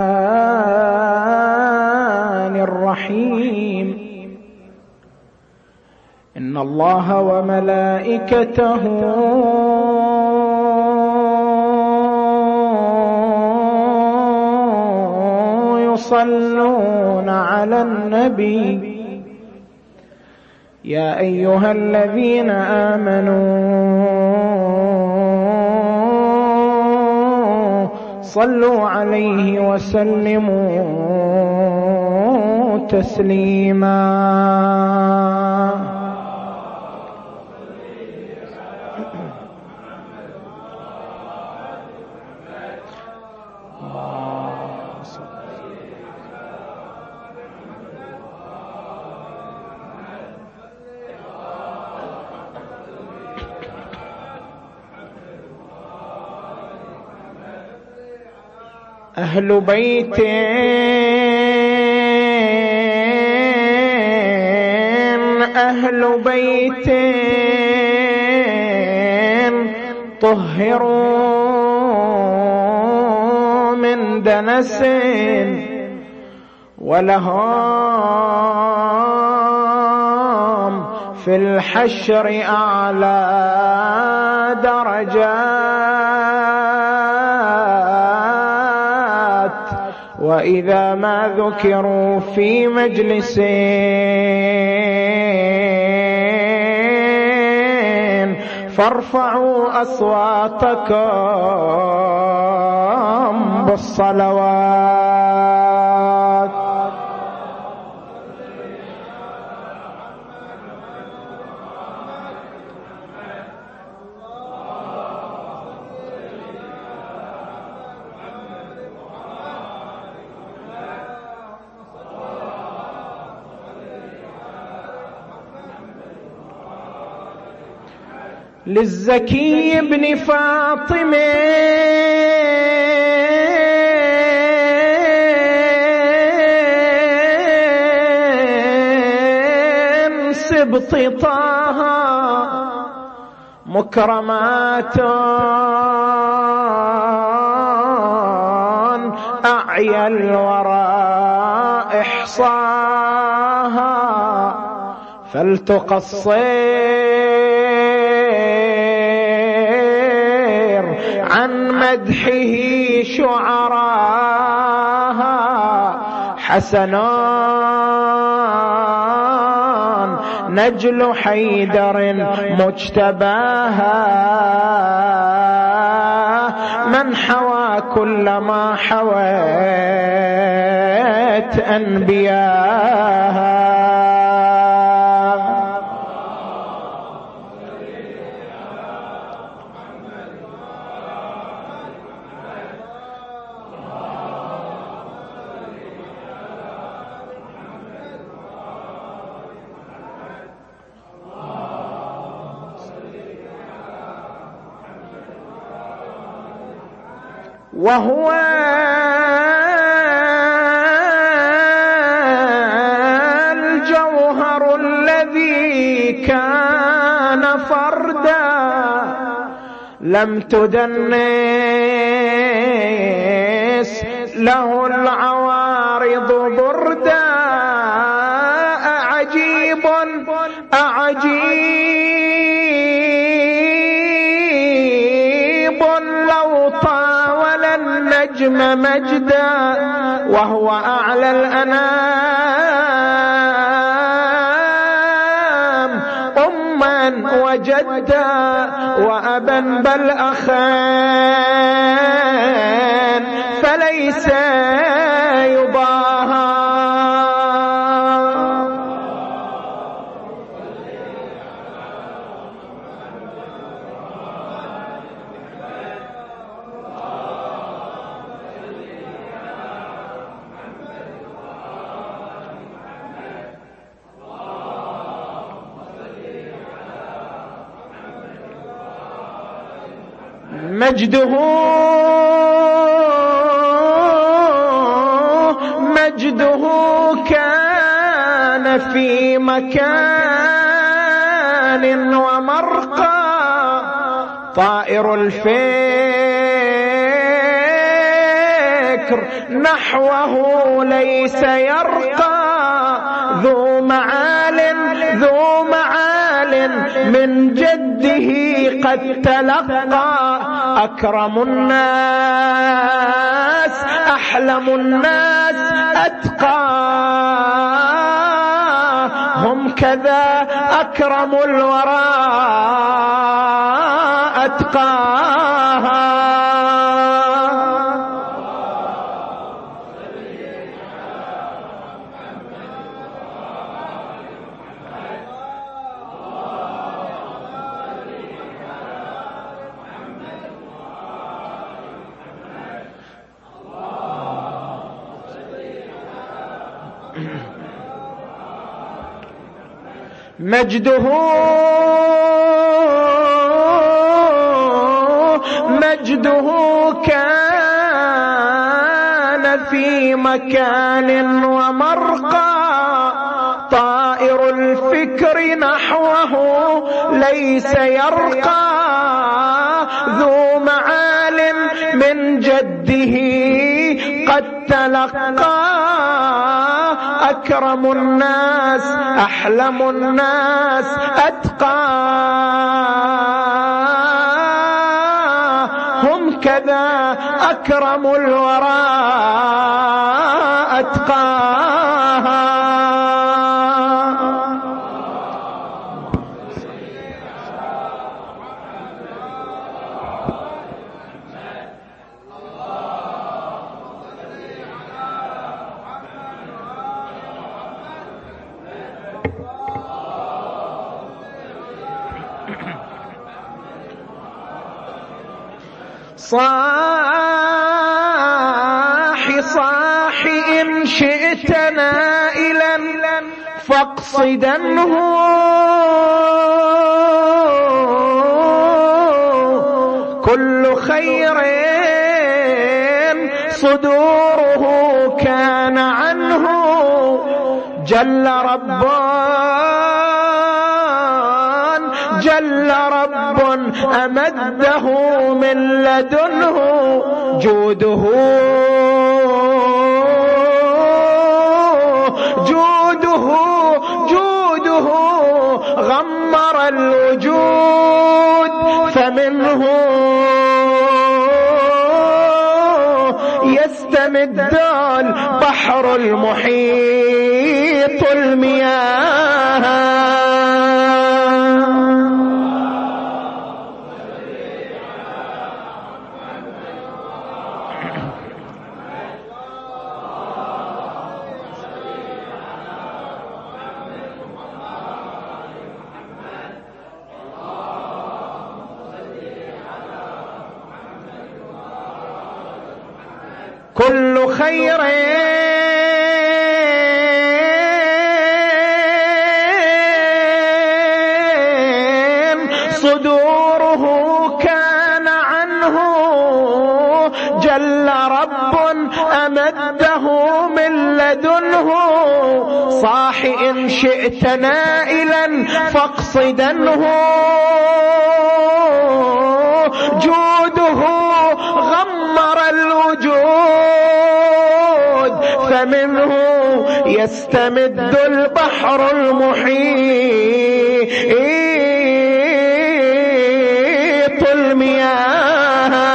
الرحيم إن الله وملائكته يصلون على النبي يا أيها الذين آمنوا صلوا عليه وسلموا تسليما. أهل بيت طهروا من دنس ولهم في الحشر أعلى درجات وإذا ما ذكروا في مجلس فارفعوا أصواتكم بالصلوات. للزكي بن فاطمة سبط طه مكرمات أعيا الورى إحصاها فلتقصر عن مدحه شعراها حسنان نجل حيدر مجتباها من حوى كل ما حوت أنبياها. وهو الجوهر الذي كان فردا لم تدنس له العوارض بردا أعجيب لو طاول النجم مجدا وهو أعلى الأنام أما وجدا وأبا بل أخان فليس يضاهى. مجده كان في مكان ومرقى طائر الفيك الفكر نحوه ليس يرقى ذو معال من جده قد تلقى أكرم الناس أحلم الناس أتقى هم كذا أكرم الورى أتقاها. مجده كان في مكان ومرقى طائر الفكر نحوه ليس يرقى ذو معال من جده قد تلقى أكرم الناس أحلم الناس أتقى هم كذا أكرم الورى أتقاها. صاح إن شئت نائلا فاقصدنه كل خير صدوره كان عنه جل رب أمده من لدنه جوده غمر الوجود فمنه يستمد البحر المحيط المياه. كل خير صدوره كان عنه جل رب أمده من لدنه صاح إن شئت نائلا فاقصدنه جوده غمر الوجود فمنه يستمد البحر المحيط المياه.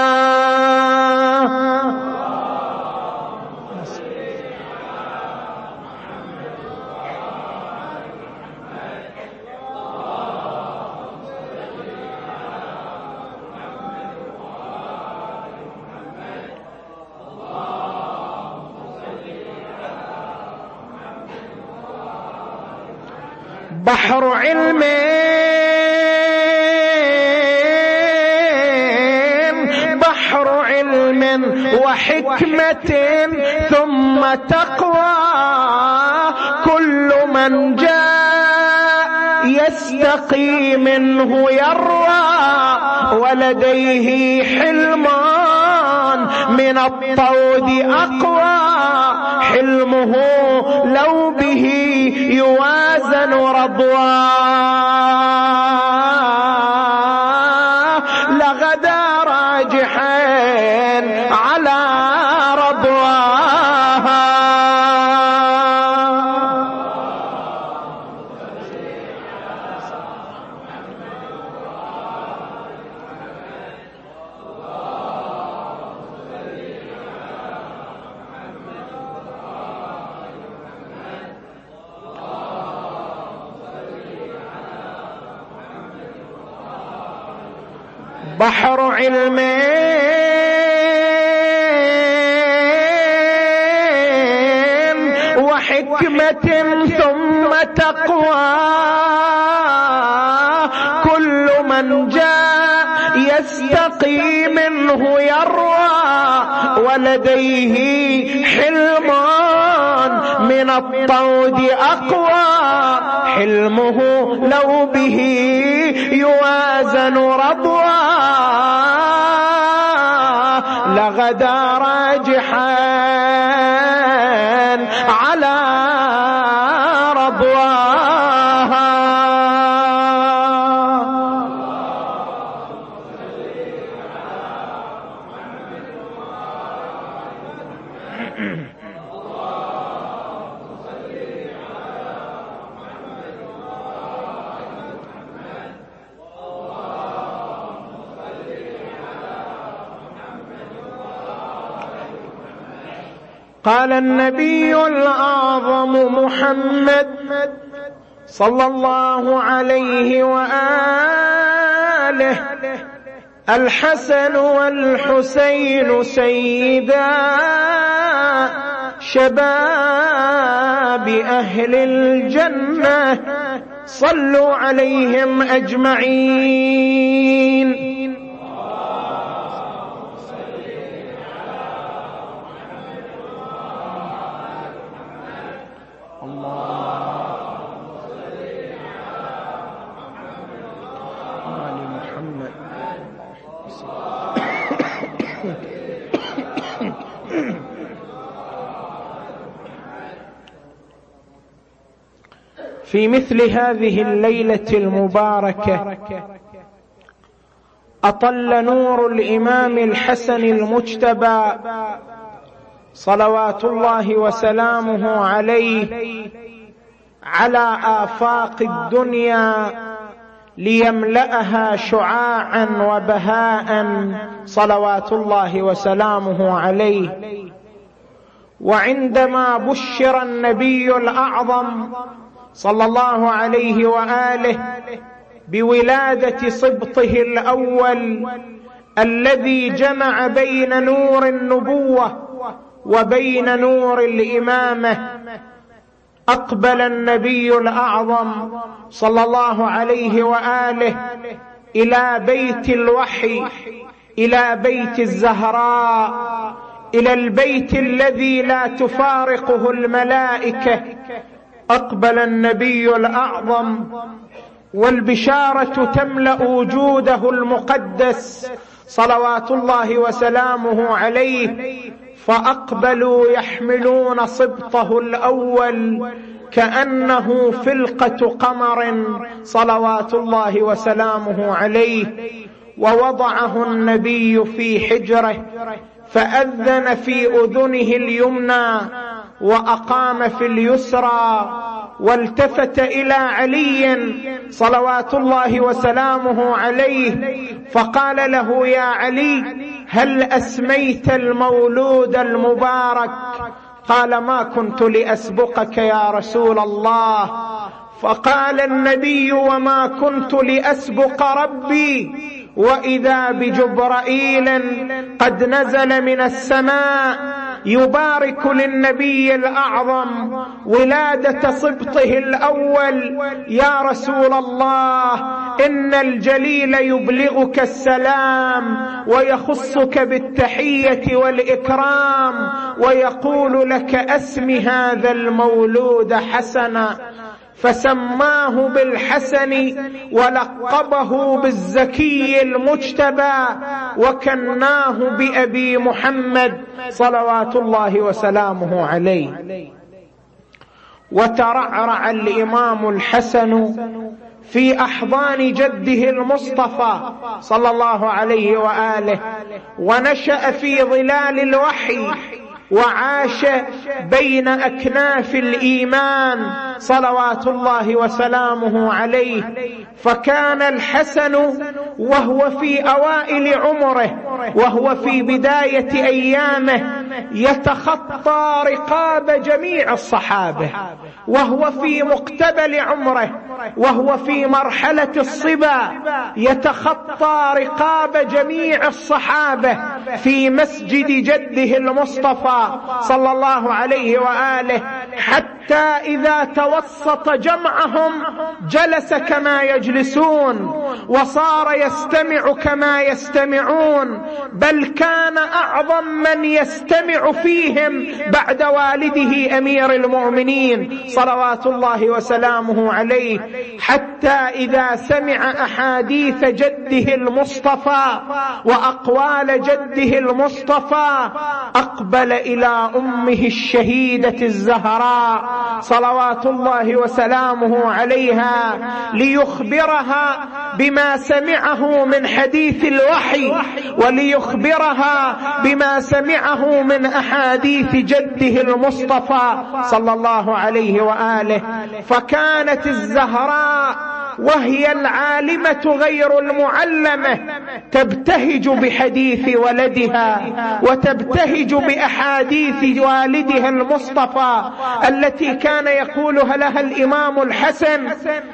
بحر علم وحكمة ثم تقوى كل من جاء يستقي منه يروى ولديه حلمان من الطود أقوى حلمه لو به يوازن رضوى لغدا راجحين على رضواها. بحر علم وحكمة ثم تقوى، كل من جاء يستقي منه يروى، ولديه حلم من الطود أقوى، حلمه لو به يوازن رضوى، لغدا راجحا على رضواها. قال النبي الأعظم محمد صلى الله عليه وآله: الحسن والحسين سيدا شباب أهل الجنة، صلوا عليهم أجمعين. في مثل هذه الليلة المباركة أطل نور الإمام الحسن المجتبى صلوات الله وسلامه عليه على آفاق الدنيا ليملأها شعاعا وبهاء صلوات الله وسلامه عليه. وعندما بشر النبي الأعظم صلى الله عليه وآله بولادة صبطه الأول الذي جمع بين نور النبوة وبين نور الإمامة، أقبل النبي الأعظم صلى الله عليه وآله إلى بيت الوحي، إلى بيت الزهراء، إلى البيت الذي لا تفارقه الملائكة. أقبل النبي الأعظم والبشارة تملأ وجوده المقدس صلوات الله وسلامه عليه، فأقبلوا يحملون صبطه الأول كأنه فلقة قمر صلوات الله وسلامه عليه، ووضعه النبي في حجره فأذن في أذنه اليمنى وأقام في اليسرى، والتفت إلى علي صلوات الله وسلامه عليه فقال له: يا علي، هل أسميت المولود المبارك؟ قال: ما كنت لأسبقك يا رسول الله. فقال النبي: وما كنت لأسبق ربي، وإذا بجبرائيل قد نزل من السماء يبارك للنبي الأعظم ولادة صبطه الأول: يا رسول الله، إن الجليل يبلغك السلام ويخصك بالتحية والإكرام ويقول لك: أسم هذا المولود حسنا. فسماه بالحسن ولقبه بالزكي المجتبى وكناه بأبي محمد صلوات الله وسلامه عليه. وترعرع الإمام الحسن في أحضان جده المصطفى صلى الله عليه وآله، ونشأ في ظلال الوحي وعاش بين أكناف الإيمان صلوات الله وسلامه عليه. فكان الحسن وهو في أوائل عمره وهو في بداية أيامه يتخطى رقاب جميع الصحابة، وهو في مقتبل عمره وهو في مرحلة الصبا يتخطى رقاب جميع الصحابة في مسجد جده المصطفى صلى الله عليه وآله، حتى إذا توسط جمعهم جلس كما يجلسون وصار يستمع كما يستمعون، بل كان أعظم من يستمع فيهم بعد والده أمير المؤمنين صلوات الله وسلامه عليه، حتى إذا سمع أحاديث جده المصطفى وأقوال جده المصطفى أقبل إلى أمه الشهيدة الزهراء صلوات الله وسلامه عليها ليخبرها بما سمعه من حديث الوحي وليخبرها بما سمعه من أحاديث جده المصطفى صلى الله عليه وآله. فكانت الزهراء وهي العالمة غير المعلمة تبتهج بحديث ولدها وتبتهج بأحاديث والدها المصطفى التي كان يقولها لها الإمام الحسن،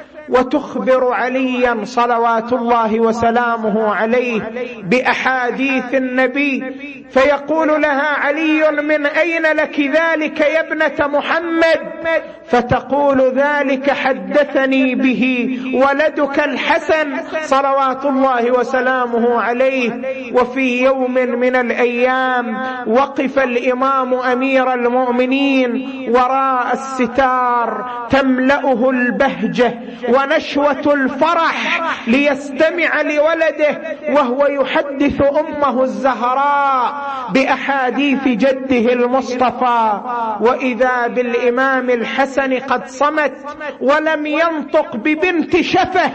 وتخبر عليا صلوات الله وسلامه عليه بأحاديث النبي، فيقول لها علي: من أين لك ذلك يا ابنة محمد؟ فتقول: ذلك حدثني به ولدك الحسن صلوات الله وسلامه عليه. وفي يوم من الأيام وقف الإمام أمير المؤمنين وراء الستار تملأه البهجة ونشوة الفرح ليستمع لولده وهو يحدث أمه الزهراء بأحاديث جده المصطفى، وإذا بالإمام الحسن قد صمت ولم ينطق ببنت شفه،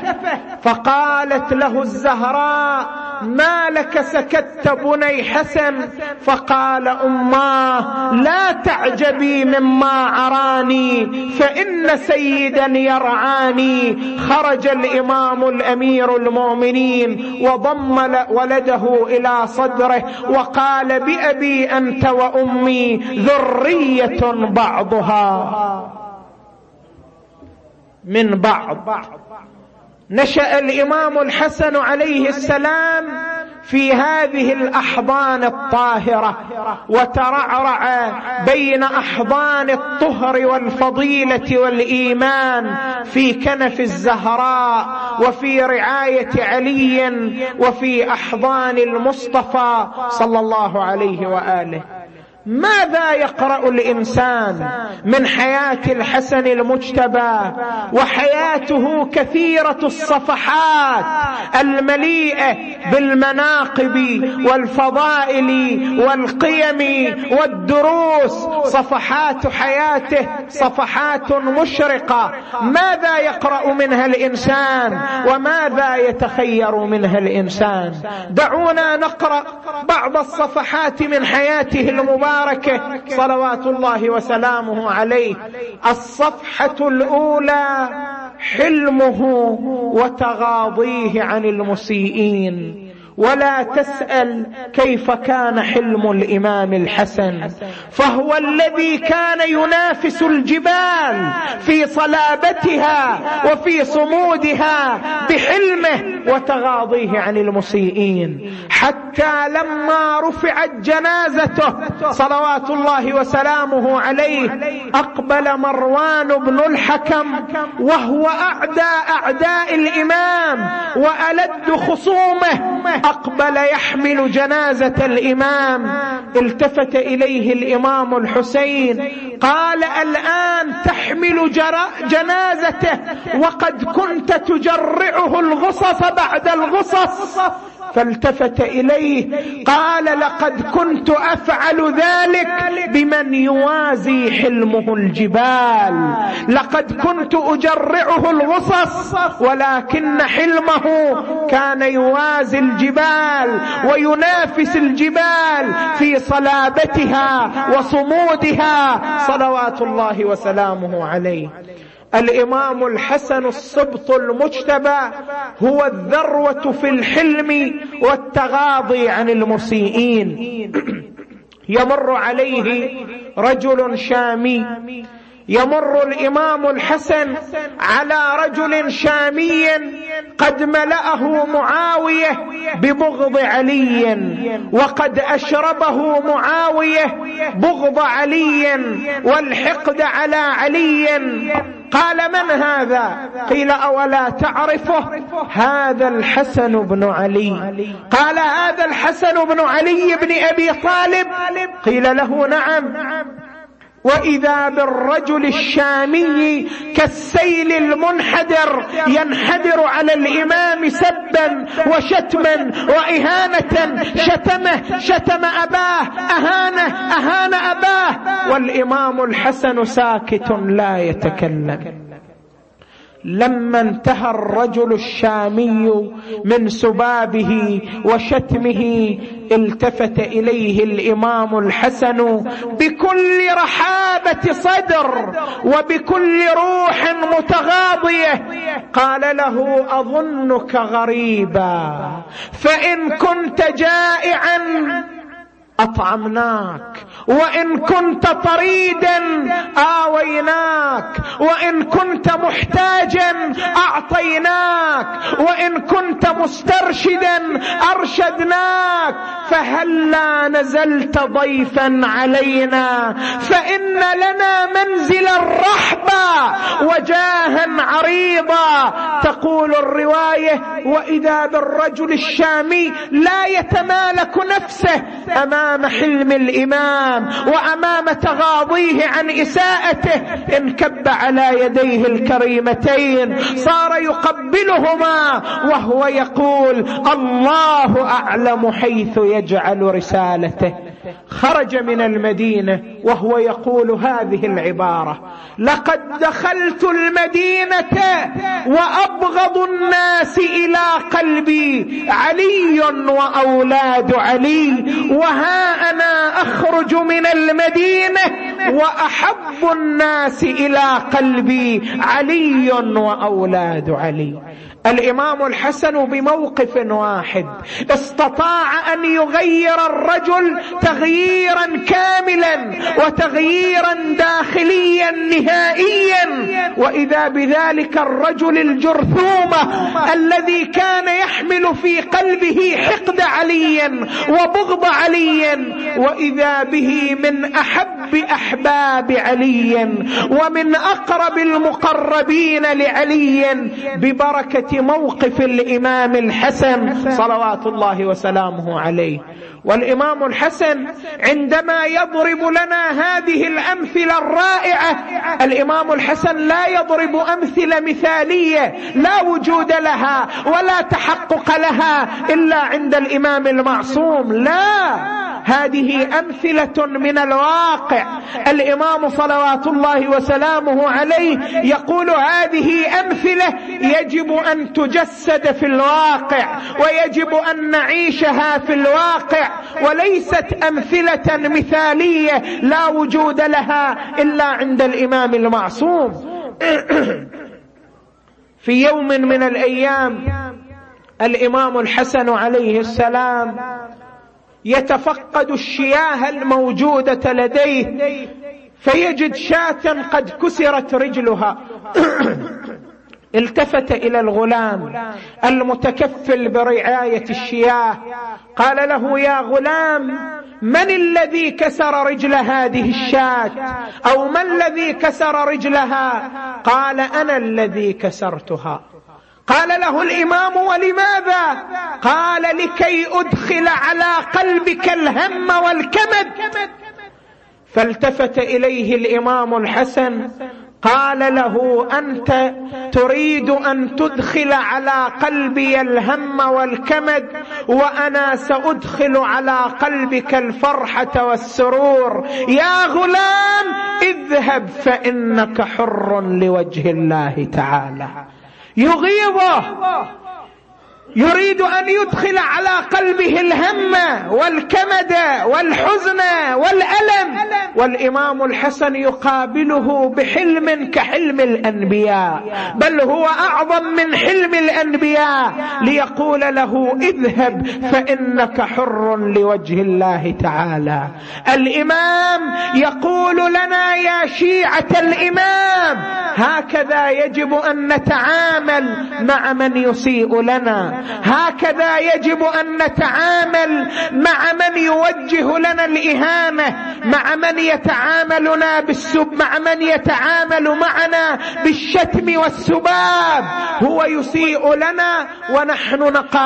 فقالت له الزهراء: ما لك سكت بني حسن؟ فقال: أماه لا تعجبي مما أراني فإن سيدا يرعاني. خرج الإمام الأمير المؤمنين وضم ولده إلى صدره وقال: بأبي أنت وأمي ذرية بعضها من بعض. نشأ الإمام الحسن عليه السلام في هذه الأحضان الطاهرة وترعرع بين أحضان الطهر والفضيلة والإيمان في كنف الزهراء وفي رعاية علي وفي أحضان المصطفى صلى الله عليه وآله. ماذا يقرأ الإنسان من حياة الحسن المجتبى؟ وحياته كثيرة الصفحات المليئة بالمناقب والفضائل والقيم والدروس، صفحات حياته صفحات مشرقة. ماذا يقرأ منها الإنسان وماذا يتخير منها الإنسان؟ دعونا نقرأ بعض الصفحات من حياته المباركة صلوات الله وسلامه عليه. الصفحة الأولى: حلمه وتغاضيه عن المسيئين. ولا تسأل كيف كان حلم الإمام الحسن، فهو الذي كان ينافس الجبال في صلابتها وفي صمودها بحلمه وتغاضيه عن المسيئين، حتى لما رفعت جنازته صلوات الله وسلامه عليه أقبل مروان بن الحكم وهو أعداء الإمام وألد خصومه، أقبل يحمل جنازة الإمام. التفت إليه الإمام الحسين قال: الآن تحمل جنازته وقد كنت تجرعه الغصص بعد الغصص. فالتفت إليه قال: لقد كنت أفعل ذلك بمن يوازي حلمه الجبال، لقد كنت أجرعه الغصص، ولكن حلمه كان يوازي الجبال وينافس الجبال في صلابتها وصمودها صلوات الله وسلامه عليه. الإمام الحسن السبط المجتبى هو الذروة في الحلم والتغاضي عن المسيئين. يمر عليه رجل شامي، يمر الإمام الحسن على رجل شامي قد ملأه معاوية ببغض علي، وقد أشربه معاوية بغض علي والحقد على علي. قال: من هذا؟ قيل: أولا تعرفه؟ هذا الحسن بن علي. قال: هذا الحسن بن علي بن أبي طالب؟ قيل له: نعم. وإذا بالرجل الشامي كالسيل المنحدر ينحدر على الإمام سبا وشتما وإهانة، شتم أباه، أهان أباه، والإمام الحسن ساكت لا يتكلم. لما انتهى الرجل الشامي من سبابه وشتمه التفت إليه الإمام الحسن بكل رحابة صدر وبكل روح متغاضية، قال له: أظنك غريبا، فإن كنت جائعا أطعمناك، وإن كنت طريدا آويناك، وإن كنت محتاجا أعطيناك، وإن كنت مسترشدا أرشدناك، فهلا نزلت ضيفا علينا، فإن لنا منزلا رحبا وجاها عريضا. تقول الرواية: وإذا بالرجل الشامي لا يتمالك نفسه أمام حلم الإمام وأمام تغاضيه عن إساءته، انكب على يديه الكريمتين، صار يقبلهما وهو يقول: الله أعلم حيث يجعل رسالته. خرج من المدينة وهو يقول هذه العبارة: لقد دخلت المدينة وأبغض الناس إلى قلبي علي وأولاد علي، وها أنا أخرج من المدينة وأحب الناس إلى قلبي علي وأولاد علي. الإمام الحسن بموقف واحد استطاع أن يغير الرجل تغييرا كاملا وتغييرا داخليا نهائيا، وإذا بذلك الرجل الجرثومة الذي كان يحمل في قلبه حقد علي وبغض علي، وإذا به من أحب أحباب علي ومن أقرب المقربين لعلي ببركة موقف الإمام الحسن صلوات الله وسلامه عليه. والإمام الحسن عندما يضرب لنا هذه الأمثلة الرائعة، الإمام الحسن لا يضرب أمثلة مثالية لا وجود لها ولا تحقق لها إلا عند الإمام المعصوم، لا، هذه أمثلة من الواقع. الإمام صلوات الله وسلامه عليه يقول: هذه أمثلة يجب أن تجسد في الواقع ويجب أن نعيشها في الواقع، وليست أمثلة مثالية لا وجود لها إلا عند الإمام المعصوم. في يوم من الأيام الإمام الحسن عليه السلام يتفقد الشياه الموجودة لديه، فيجد شاة قد كسرت رجلها. التفت إلى الغلام المتكفل برعاية الشياه، قال له: يا غلام، من الذي كسر رجل هذه الشاة؟ أو ما الذي كسر رجلها؟ قال: أنا الذي كسرتها. قال له الإمام: ولماذا؟ قال: لكي أدخل على قلبك الهم والكمد. فالتفت إليه الإمام الحسن قال له: أنت تريد أن تدخل على قلبي الهم والكمد، وأنا سأدخل على قلبك الفرحة والسرور. يا غلام اذهب فإنك حر لوجه الله تعالى. يغيظه، يريد أن يدخل على قلبه الهم والكمد والحزن والألم، والإمام الحسن يقابله بحلم كحلم الأنبياء، بل هو أعظم من حلم الأنبياء، ليقول له: اذهب فإنك حر لوجه الله تعالى. الإمام يقول لنا: يا شيعة الإمام، هكذا يجب أن نتعامل مع من يسيء لنا، هكذا يجب أن نتعامل مع من يوجه لنا الإهانة، مع من يتعاملنا بالسب، مع من يتعامل معنا بالشتم والسباب. هو يسيء لنا ونحن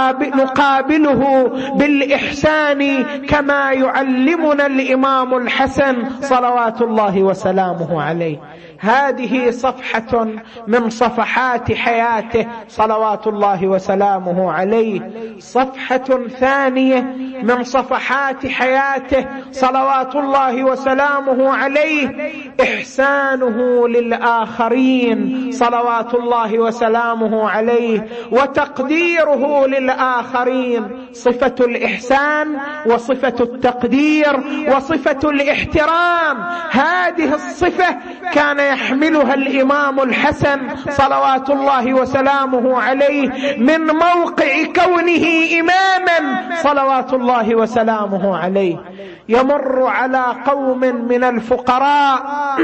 نقابله بالإحسان كما يعلمنا الإمام الحسن صلوات الله وسلامه عليه. هذه صفحة من صفحات حياته صلوات الله وسلامه عليه. صفحة ثانية من صفحات حياته صلوات الله وسلامه عليه: إحسانه للآخرين صلوات الله وسلامه عليه، وتقديره للآخرين. صفة الإحسان وصفة التقدير وصفة الاحترام، هذه الصفة كان يحملها الإمام الحسن صلوات الله وسلامه عليه من موقع كونه إماما صلوات الله وسلامه عليه. يمر على قوم من الفقراء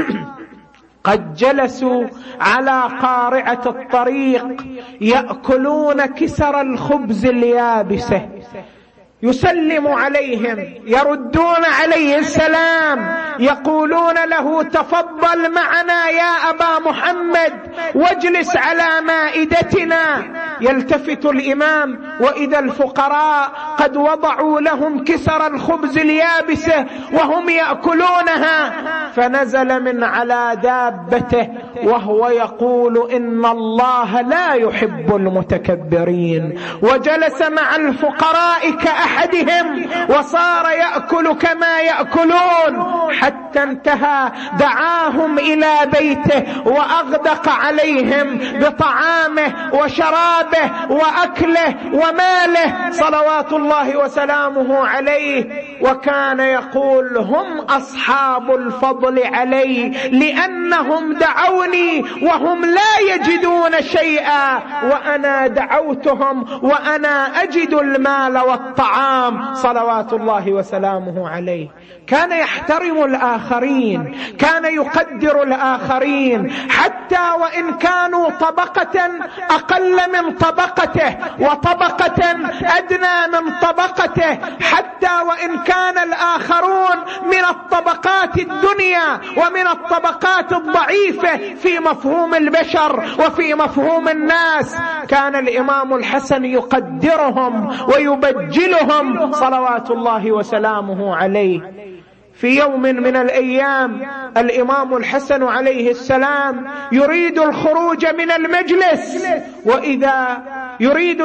قد جلسوا على قارعة الطريق يأكلون كسر الخبز اليابسة، يسلم عليهم، يردون عليه السلام، يقولون له: تفضل معنا يا أبا محمد واجلس على مائدتنا. يلتفت الإمام وإذا الفقراء قد وضعوا لهم كسر الخبز اليابسة وهم يأكلونها، فنزل من على دابته وهو يقول: إن الله لا يحب المتكبرين، وجلس مع الفقراء كأحدهم وصار يأكل كما يأكلون، حتى انتهى دعاهم إلى بيته وأغدق عليهم بطعامه وشرابه وأكله وماله صلوات الله وسلامه عليه. وكان يقول: هم أصحاب الفضل علي، لأنهم دعوني وهم لا يجدون شيئا، وأنا دعوتهم وأنا أجد المال والطعام صلوات الله وسلامه عليه. كان يحترم الآخرين، كان يقدر الآخرين، حتى وإن كانوا طبقة أقل من طبقته وطبقة أدنى من طبقته، حتى وإن كان الآخرون من الطبقات الدنيا ومن الطبقات الضعيفة في مفهوم البشر وفي مفهوم الناس، كان الإمام الحسن يقدرهم ويبجلهم صلوات الله وسلامه عليه. في يوم من الأيام الإمام الحسن عليه السلام يريد الخروج من المجلس، وإذا يريد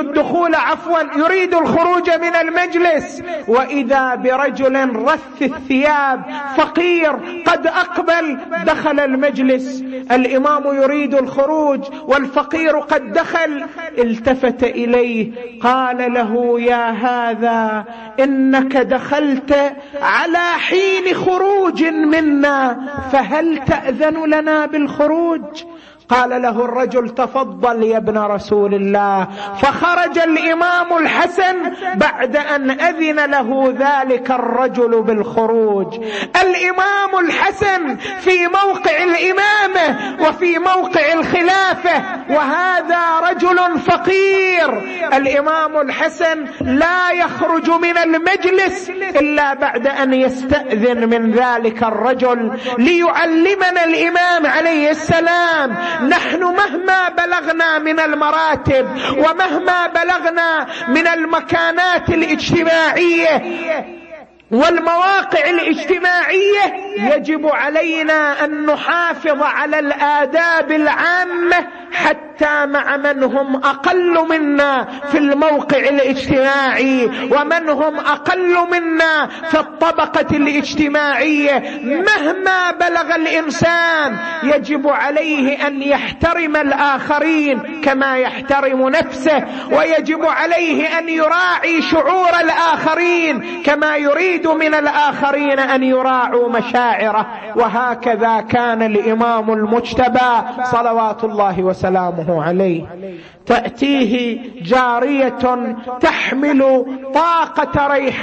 الخروج من المجلس، وإذا برجل رث الثياب فقير قد أقبل دخل المجلس. الإمام يريد الخروج والفقير قد دخل، التفت إليه قال له: يا هذا، إنك دخلت على حين خروج منا، فهل تأذن لنا بالخروج؟ قال له الرجل: تفضل يا ابن رسول الله. فخرج الإمام الحسن بعد أن أذن له ذلك الرجل بالخروج. الإمام الحسن في موقع الإمامة وفي موقع الخلافة، وهذا رجل فقير. الإمام الحسن لا يخرج من المجلس إلا بعد أن يستأذن من ذلك الرجل، ليعلمنا الإمام عليه السلام: نحن مهما بلغنا من المراتب ومهما بلغنا من المكانات الاجتماعية والمواقع الاجتماعية يجب علينا أن نحافظ على الآداب العامة حتى مع من هم أقل منا في الموقع الاجتماعي ومن هم أقل منا في الطبقة الاجتماعية. مهما بلغ الإنسان يجب عليه أن يحترم الآخرين كما يحترم نفسه، ويجب عليه أن يراعي شعور الآخرين كما يريد من الآخرين أن يراعوا مشاعره. وهكذا كان الإمام المجتبى صلوات الله وسلامه عليه. تأتيه جارية تحمل باقة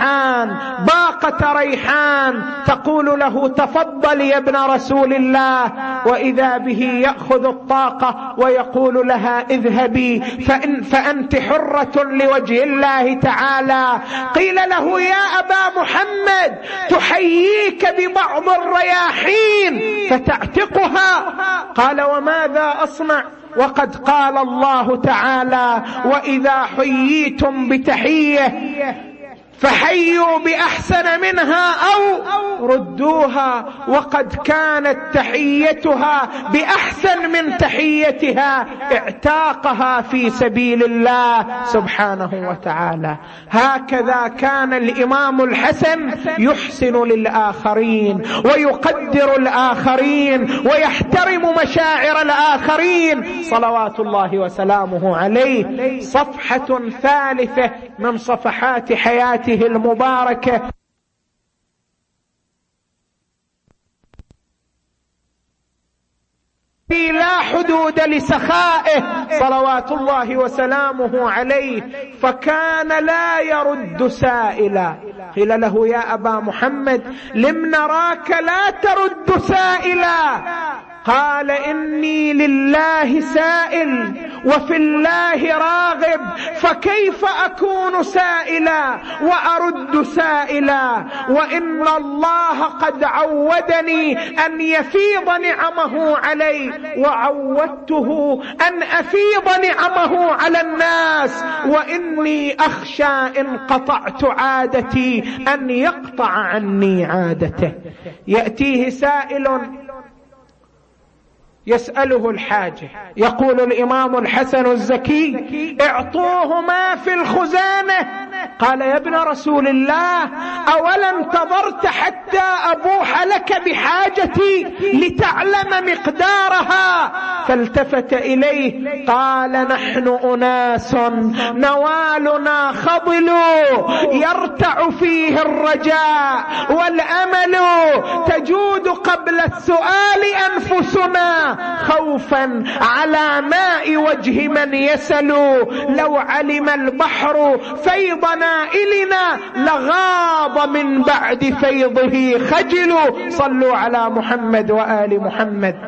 ريحان تقول له تفضل يا ابن رسول الله، وإذا به يأخذ الطاقة ويقول لها اذهبي فأنت حرة لوجه الله تعالى. قيل له يا أبا محمد تحييك ببعض الرياحين فتعتقها، قال وماذا أصنع وقد قال الله تعالى وإذا حييتم بتحية فحيوا بأحسن منها أو ردوها، وقد كانت تحيتها بأحسن من تحيتها، اعتاقها في سبيل الله سبحانه وتعالى. هكذا كان الإمام الحسن يحسن للآخرين ويقدر الآخرين ويحترم مشاعر الآخرين صلوات الله وسلامه عليه. صفحة ثالثة من صفحات حياته المباركة لا حدود لسخائه صلوات الله وسلامه عليه، فكان لا يرد سائلا. قيل له يا أبا محمد لم نراك لا ترد سائلا؟ قال إني لله سائل وفي الله راغب، فكيف أكون سائلا وأرد سائلا وإن الله قد عودني أن يفيض نعمه علي وعودته أن أفيض نعمه على الناس، وإني أخشى إن قطعت عادتي أن يقطع عني عادته. يأتيه سائل يسأله الحاجة، يقول الإمام الحسن الزكي اعطوه ما في الخزانة. قال يا ابن رسول الله أولا انتظرت حتى أبوح لك بحاجتي لتعلم مقدارها؟ فالتفت إليه قال نحن أناس نوالنا خضل يرتع فيه الرجاء والأمل، تجود قبل السؤال أنفسنا خوفا على ماء وجه من يسل، لو علم البحر فيض نائلنا لغاض من بعد فيضه خجل. صلوا على محمد وآل محمد.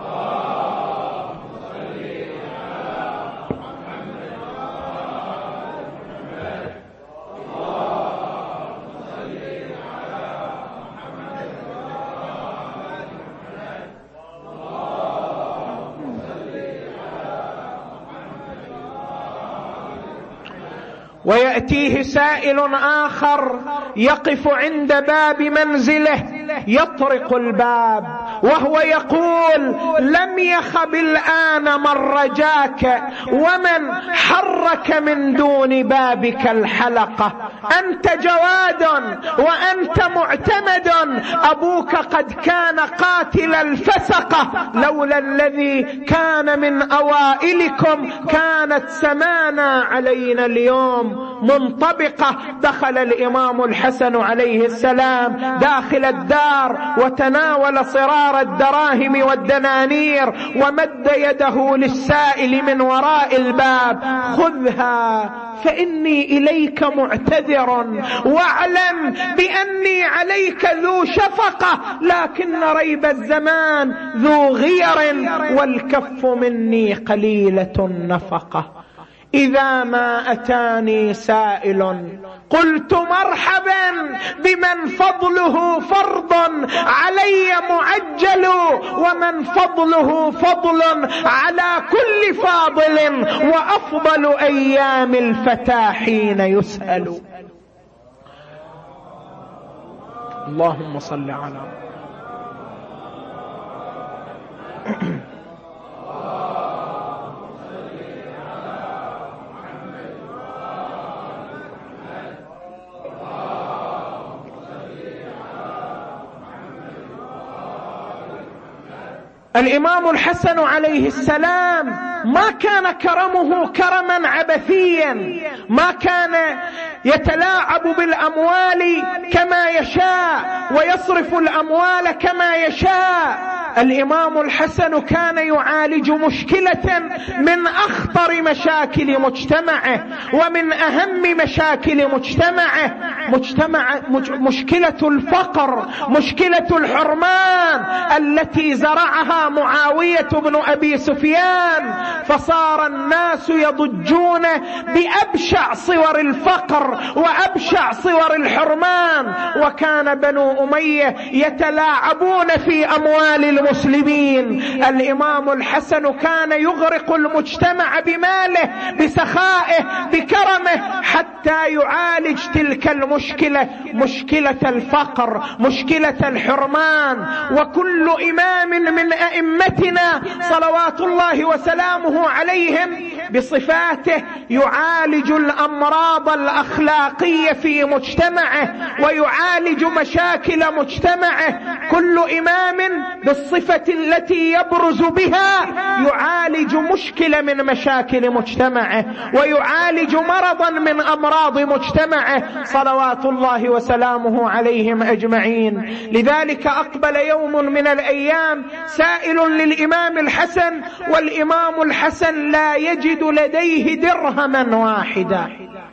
ويأتيه سائل آخر يقف عند باب منزله يطرق الباب وهو يقول لم يخب الآن من رجاك ومن حرك من دون بابك الحلقة، أنت جواد وأنت معتمد، أبوك قد كان قاتل الفسقة، لولا الذي كان من أوائلكم كانت سمانا علينا اليوم منطبقة. دخل الإمام الحسن عليه السلام داخل الدار وتناول صرار الدراهم والدنانير ومد يده للسائل من وراء الباب، خذها فإني إليك معتذر واعلم بأني عليك ذو شفقة، لكن ريب الزمان ذو غير والكف مني قليلة النفقة. إذا ما أتاني سائل قلت مرحبا بمن فضله فرض علي معجل، ومن فضله فضل على كل فاضل، وأفضل أيام الفتى حين يسأل. اللهم صل على الإمام الحسن عليه السلام ما كان كرمه كرما عبثيا، ما كان يتلاعب بالأموال كما يشاء ويصرف الأموال كما يشاء. الإمام الحسن كان يعالج مشكلة من أخطر مشاكل مجتمعه ومن أهم مشاكل مجتمعه، مشكلة الفقر، مشكلة الحرمان التي زرعها معاوية بن أبي سفيان، فصار الناس يضجون بأبشع صور الفقر وأبشع صور الحرمان، وكان بنو أمية يتلاعبون في أموال المسلمين. الإمام الحسن كان يغرق المجتمع بماله، بسخائه، بكرمه، حتى يعالج تلك المشكلة، مشكلة الفقر، مشكلة الحرمان. وكل إمام من أئمتنا صلوات الله وسلامه عليهم بصفاته يعالج الأمراض الأخلاقية في مجتمعه ويعالج مشاكل مجتمعه. كل إمام بالصفة التي يبرز بها يعالج مشكلة من مشاكل مجتمعه ويعالج مرضا من أمراض مجتمعه صلوات الله وسلامه عليهم أجمعين. لذلك أقبل يوم من الأيام سائل للإمام الحسن، والإمام الحسن لا يجد لديه درهما واحدا،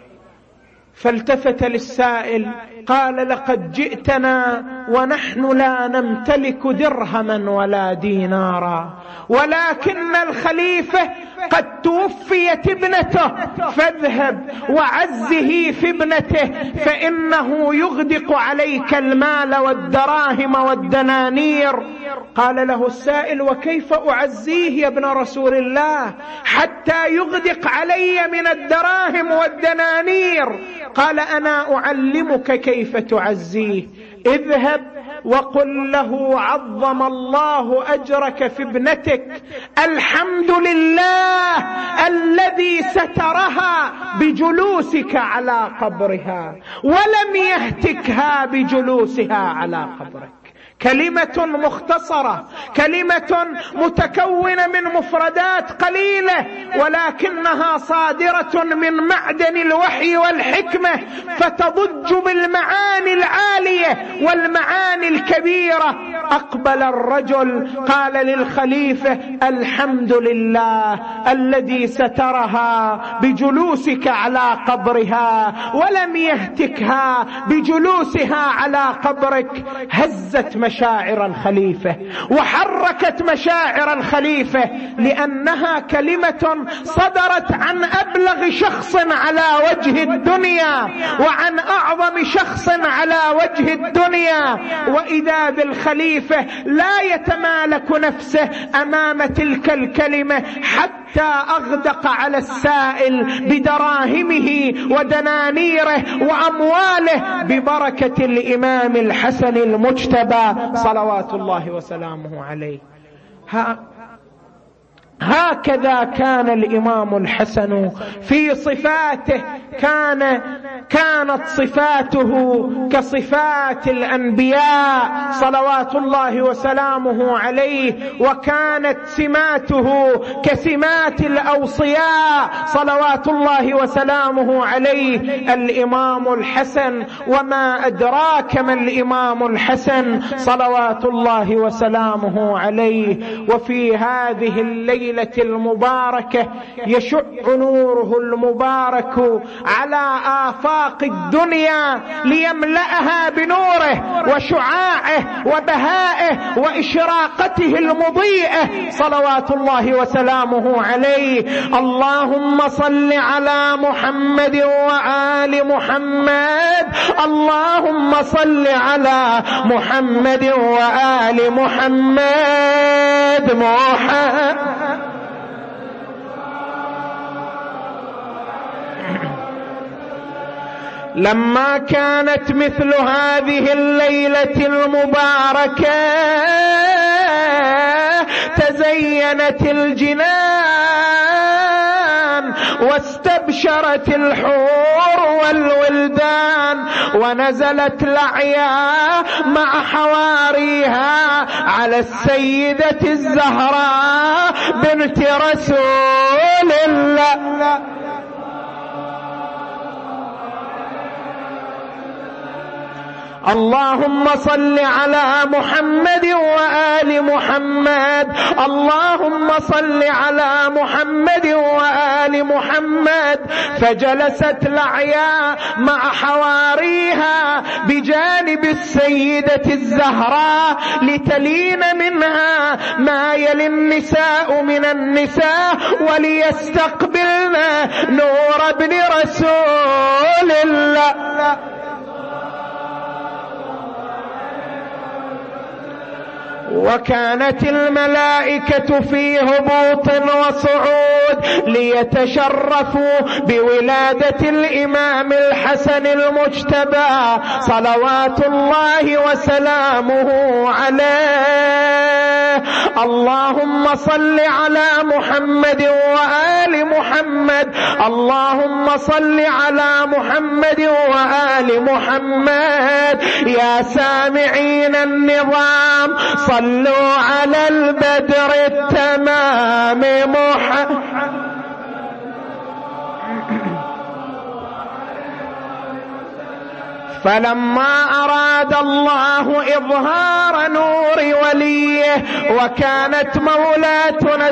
فالتفت للسائل قال: لقد جئتنا ونحن لا نمتلك درهما ولا دينارا، ولكن الخليفة قد توفيت ابنته، فاذهب وعزه في ابنته فإنه يغدق عليك المال والدراهم والدنانير. قال له السائل: وكيف أعزيه يا ابن رسول الله حتى يغدق علي من الدراهم والدنانير؟ قال: أنا أعلمك كيف تعزيه. اذهب وقل له: عظم الله أجرك في ابنتك، الحمد لله الذي سترها بجلوسك على قبرها ولم يهتكها بجلوسها على قبرك. كلمة مختصرة، كلمة متكونة من مفردات قليلة، ولكنها صادرة من معدن الوحي والحكمة، فتضج بالمعاني العالية والمعاني الكبيرة. أقبل الرجل قال للخليفة: الحمد لله الذي سترها بجلوسك على قبرها ولم يهتكها بجلوسها على قبرك. هزت مشاعر الخليفة وحركت مشاعر الخليفة، لأنها كلمة صدرت عن أبلغ شخص على وجه الدنيا وعن أعظم شخص على وجه الدنيا. وإذا بالخليفة لا يتمالك نفسه أمام تلك الكلمة حتى أغدق على السائل بدراهمه ودنانيره وأمواله ببركة الإمام الحسن المجتبى صلوات الله وسلامه عليه. هكذا كان الإمام الحسن في صفاته، كانت صفاته كصفات الأنبياء صلوات الله وسلامه عليه، وكانت سماته كسمات الأوصياء صلوات الله وسلامه عليه. الإمام الحسن، وما أدراك ما الإمام الحسن صلوات الله وسلامه عليه. وفي هذه الليلة المباركة يشع نوره المبارك على آفاق الدنيا ليملأها بنوره وشعاعه وبهائه وإشراقته المضيئة صلوات الله وسلامه عليه. اللهم صل على محمد وآل محمد، اللهم صل على محمد وآل محمد. لما كانت مثل هذه الليلة المباركة تزينت الجنان واستبشرت الحور والولدان، ونزلت الأعياء مع حواريها على السيدة الزهراء بنت رسول الله. اللهم صل على محمد وآل محمد، اللهم صل على محمد وآل محمد. فجلست الأعياء مع حواريها بجانب السيدة الزهراء لتلين منها ما يلي النساء من النساء وليستقبلن نور ابن رسول الله. وكانت الملائكة في هبوط وصعود ليتشرفوا بولادة الإمام الحسن المجتبى صلوات الله وسلامه عليه. اللهم صل على محمد وآل محمد، اللهم صل على محمد وآل محمد. يا سامعين النظام صلوا على البدر التمام محمد. فلما أراد الله إظهار نور وليه وكانت مولاتنا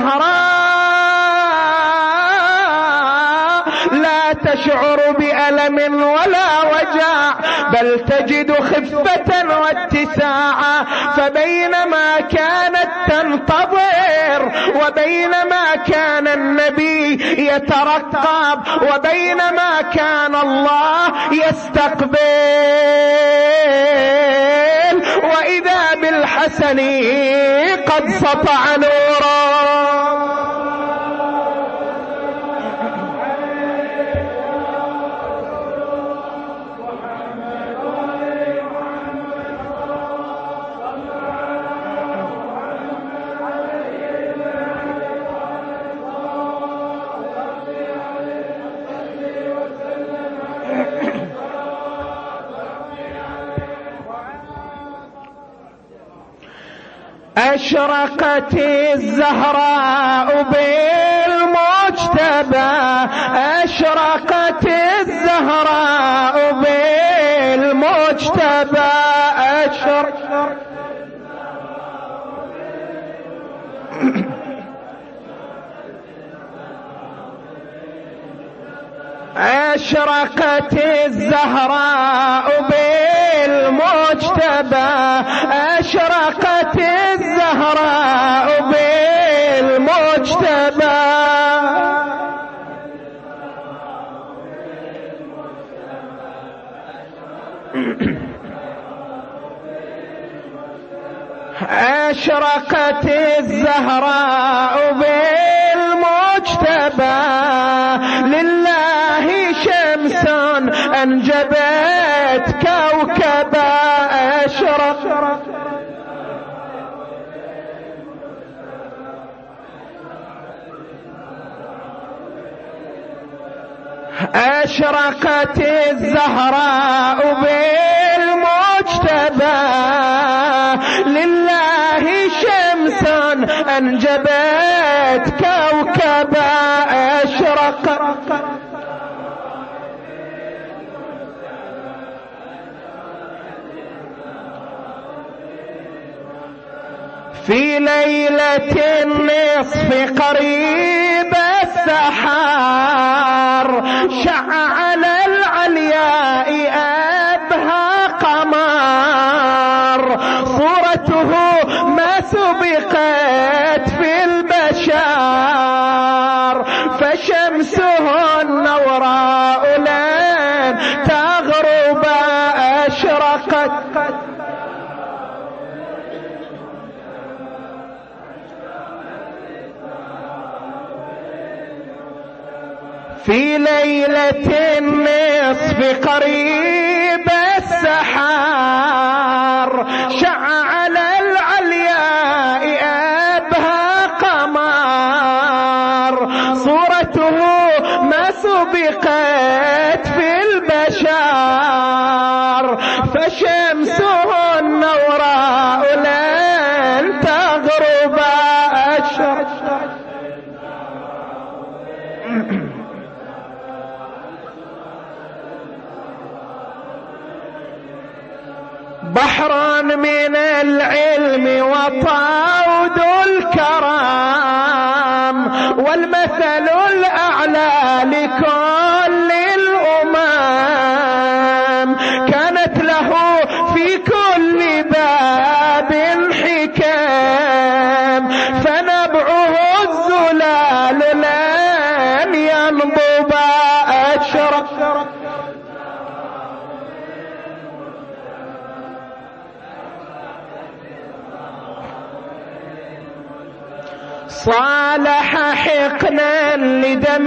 الزهراء لا تشعر بألم ولا وجع بل تجد خفة واتساعا، فبينما كانت تنتظر وبينما كان النبي يترقب وبينما كان الله يستقبل وإذا بالحسن قد سطع نورا. أشرقت الزهراء بالمجتبى، أشرقت الزهراء بالمجتبى، أشرقت الزهراء بالمجتبى، أشرقت الزهراء بالمجتبى. أشرقت الزهراء بالمجتبى لله شمس أنجبت كوكبا. أشرقت الزهراء بالمجتبى لله شمس أنجبت كوكبا. أشرقت في ليلة النصف قريب السحار شع على العلياء أبهى قمر، صورته ما سبقت في البشر، فشمسه النوراء لن تغرب. أشرقت في ليلة النصف قريب السحار شع على العلياء أبهى قمر صورته ما سبقت في البشر فشمسه النوراء لن تغرب أشرق بحر من العلم وطود الكرام والمثل الأعلى لكل الأمم كانت له في كل باب حكام فنبعه الزلال لن ينضب أشرق صالح حقنا لدم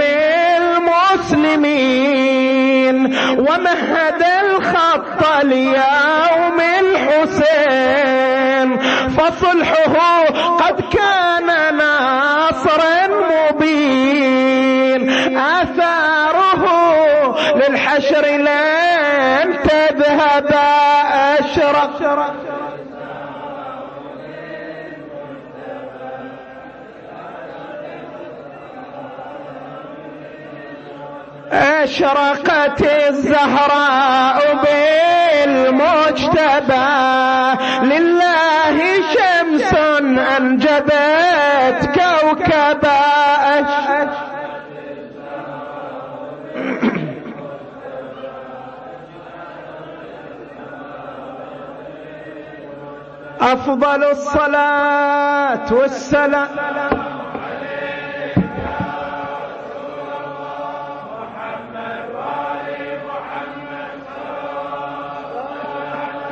المسلمين ومهد الخط ليوم الحسين فصلحه قد كان ناصرا مبين آثاره للحشر لن تذهب أشرق أشرقت الزهراء بالمجتبى لله شمس أنجبت كوكبا أفضل الصلاة والسلام